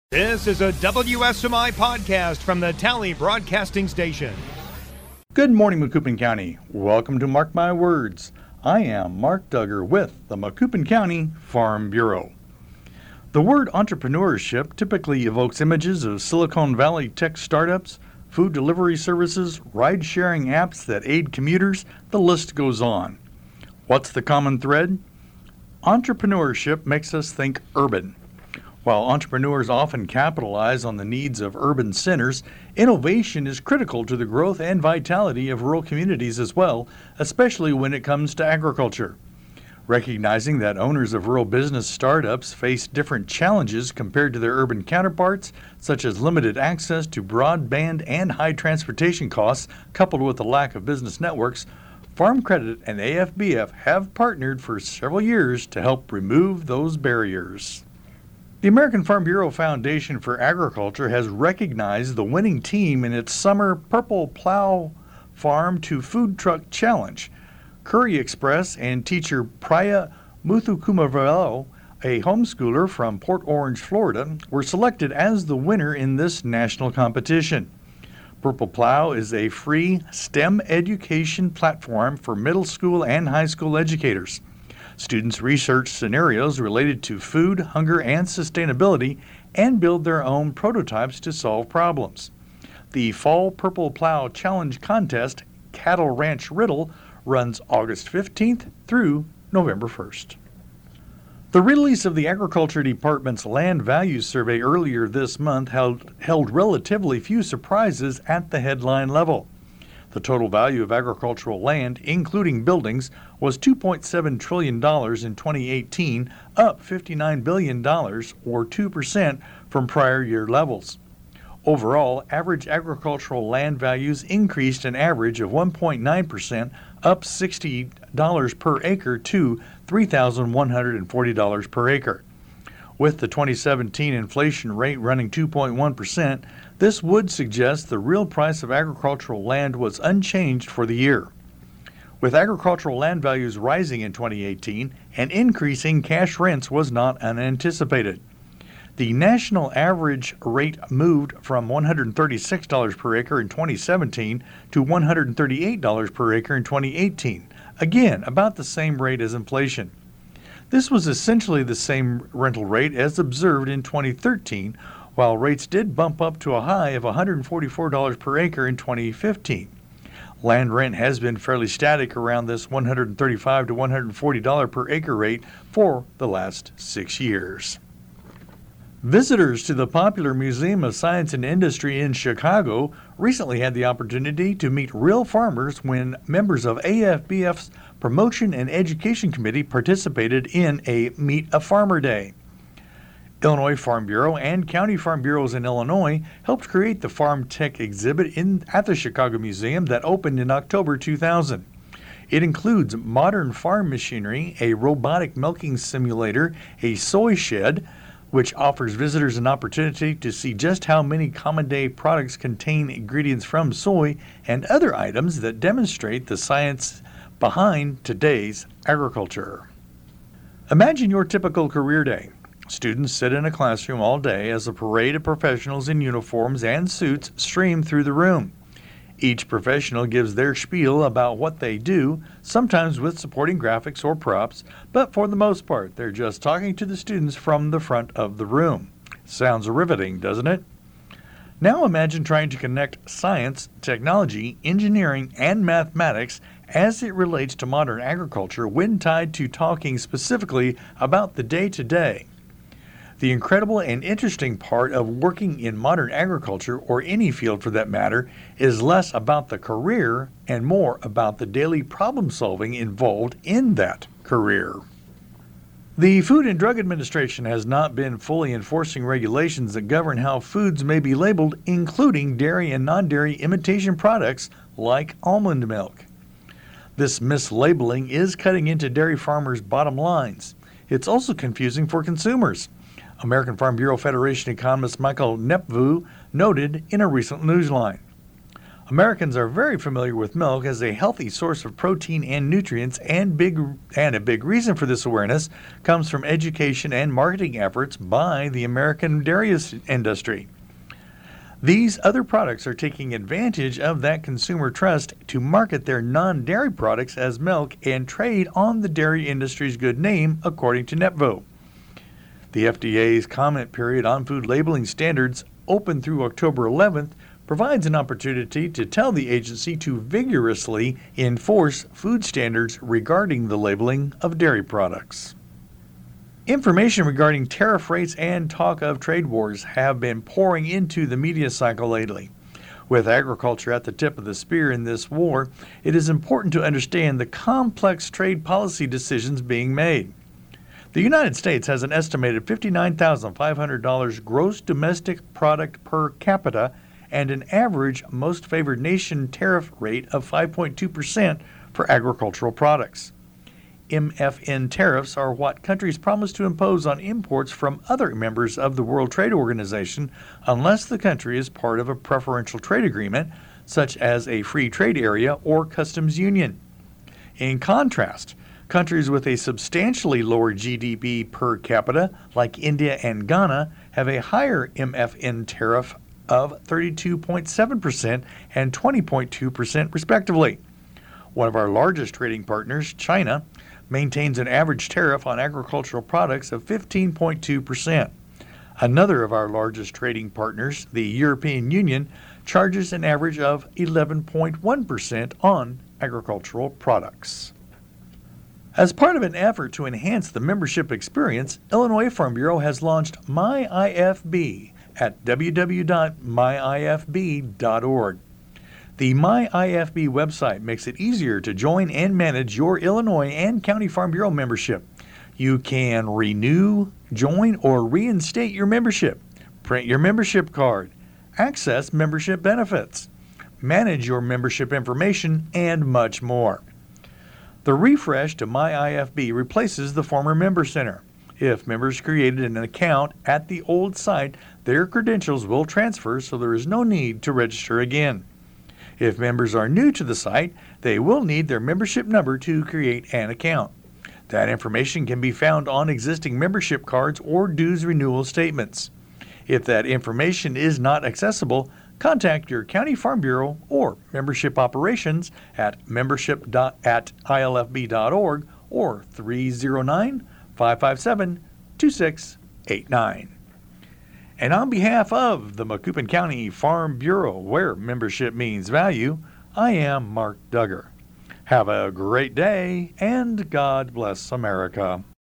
This is a WSMI podcast from the Tally Broadcasting Station. Good morning, Macoupin County. Welcome to Mark My Words. I am Mark Duggar with the Macoupin County Farm Bureau. The word entrepreneurship typically evokes images of Silicon Valley tech startups, food delivery services, ride-sharing apps that aid commuters. The list goes on. What's the common thread? Entrepreneurship makes us think urban. While entrepreneurs often capitalize on the needs of urban centers, innovation is critical to the growth and vitality of rural communities as well, especially when it comes to agriculture. Recognizing that owners of rural business startups face different challenges compared to their urban counterparts, such as limited access to broadband and high transportation costs, coupled with the lack of business networks, Farm Credit and AFBF have partnered for several years to help remove those barriers. The American Farm Bureau Foundation for Agriculture has recognized the winning team in its summer Purple Plow Farm to Food Truck Challenge. Curry Express and teacher Priya Muthukumavello, a homeschooler from Port Orange, Florida, were selected as the winner in this national competition. Purple Plow is a free STEM education platform for middle school and high school educators. Students research scenarios related to food, hunger, and sustainability and build their own prototypes to solve problems. The Fall Purple Plow Challenge Contest, Cattle Ranch Riddle, runs August 15th through November 1st. The release of the Agriculture Department's Land Values Survey earlier this month held relatively few surprises at the headline level. The total value of agricultural land, including buildings, was $2.7 trillion in 2018, up $59 billion, or 2% from prior year levels. Overall, average agricultural land values increased an average of 1.9%, up $60 per acre to $3,140 per acre. With the 2017 inflation rate running 2.1%, this would suggest the real price of agricultural land was unchanged for the year. With agricultural land values rising in 2018, an increase in cash rents was not unanticipated. The national average rate moved from $136 per acre in 2017 to $138 per acre in 2018, again about the same rate as inflation. This was essentially the same rental rate as observed in 2013, while rates did bump up to a high of $144 per acre in 2015. Land rent has been fairly static around this $135 to $140 per acre rate for the last 6 years. Visitors to the popular Museum of Science and Industry in Chicago recently had the opportunity to meet real farmers when members of AFBF's Promotion and Education Committee participated in a Meet a Farmer Day. Illinois Farm Bureau and county farm bureaus in Illinois helped create the Farm Tech exhibit at the Chicago Museum that opened in October 2000. It includes modern farm machinery, a robotic milking simulator, a soy shed, which offers visitors an opportunity to see just how many common-day products contain ingredients from soy, and other items that demonstrate the science behind today's agriculture. Imagine your typical career day. Students sit in a classroom all day as a parade of professionals in uniforms and suits stream through the room. Each professional gives their spiel about what they do, sometimes with supporting graphics or props, but for the most part, they're just talking to the students from the front of the room. Sounds riveting, doesn't it? Now imagine trying to connect science, technology, engineering, and mathematics as it relates to modern agriculture when tied to talking specifically about the day-to-day. The incredible and interesting part of working in modern agriculture, or any field for that matter, is less about the career and more about the daily problem solving involved in that career. The Food and Drug Administration has not been fully enforcing regulations that govern how foods may be labeled, including dairy and non-dairy imitation products like almond milk. This mislabeling is cutting into dairy farmers' bottom lines. It's also confusing for consumers. American Farm Bureau Federation economist Michael Nepveux noted in a recent newsline. Americans are very familiar with milk as a healthy source of protein and nutrients, and a big reason for this awareness comes from education and marketing efforts by the American dairy industry. These other products are taking advantage of that consumer trust to market their non-dairy products as milk and trade on the dairy industry's good name, according to NEPVO. The FDA's comment period on food labeling standards, open through October 11th, provides an opportunity to tell the agency to vigorously enforce food standards regarding the labeling of dairy products. Information regarding tariff rates and talk of trade wars have been pouring into the media cycle lately. With agriculture at the tip of the spear in this war, it is important to understand the complex trade policy decisions being made. The United States has an estimated $59,500 gross domestic product per capita and an average most favored nation tariff rate of 5.2% for agricultural products. MFN tariffs are what countries promise to impose on imports from other members of the World Trade Organization unless the country is part of a preferential trade agreement, such as a free trade area or customs union. In contrast, countries with a substantially lower GDP per capita, like India and Ghana, have a higher MFN tariff of 32.7% and 20.2% respectively. One of our largest trading partners, China, maintains an average tariff on agricultural products of 15.2%. Another of our largest trading partners, the European Union, charges an average of 11.1% on agricultural products. As part of an effort to enhance the membership experience, Illinois Farm Bureau has launched MyIFB at www.myifb.org. The MyIFB website makes it easier to join and manage your Illinois and County Farm Bureau membership. You can renew, join, or reinstate your membership, print your membership card, access membership benefits, manage your membership information, and much more. The refresh to MyIFB replaces the former Member Center. If members created an account at the old site, their credentials will transfer, so there is no need to register again. If members are new to the site, they will need their membership number to create an account. That information can be found on existing membership cards or dues renewal statements. If that information is not accessible, contact your County Farm Bureau or Membership Operations at membership.ilfb.org or 309-557-2689. And on behalf of the Macoupin County Farm Bureau, where membership means value, I am Mark Duggar. Have a great day, and God bless America.